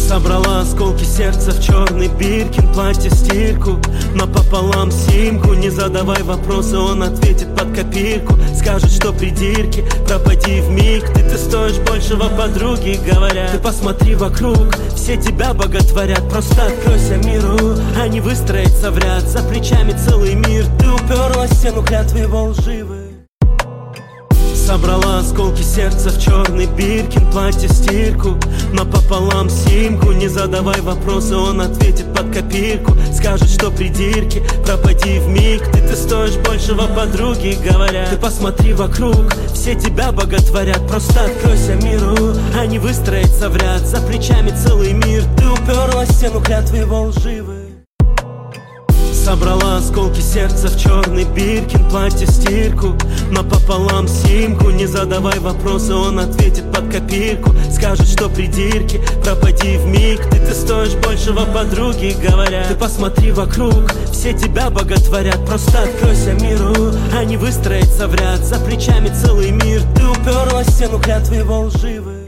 Собрала осколки сердца в черный биркин, платье стирку, напополам симку. Не задавай вопросы, он ответит под копирку. Скажет, что придирки, пропади вмиг. Ты стоишь большего, подруги говорят. Ты посмотри вокруг, все тебя боготворят. Просто откройся миру, а не выстроиться в ряд. За плечами целый мир, ты уперлась в стену, клятвы его лживы. Собрала осколки сердца в черный биркин, платье стирку, напополам симку. Не задавай вопросы, он ответит под копирку. Скажет, что придирки, пропади вмиг. Ты стоишь большего, подруги говорят. Ты посмотри вокруг, все тебя боготворят. Просто откройся миру, а не выстроиться в ряд. За плечами целый мир, ты уперлась в стену, клятвы его лживы. Собрала осколки сердца в черный биркин, платье стирку, напополам симку. Не задавай вопросы, он ответит под копирку. Скажет, что придирки, пропади вмиг. Ты стоишь большего, подруги говорят. Ты посмотри вокруг, все тебя боготворят. Просто откройся миру, а не выстроиться в ряд. За плечами целый мир, ты уперлась в стену, клятвы его лживы.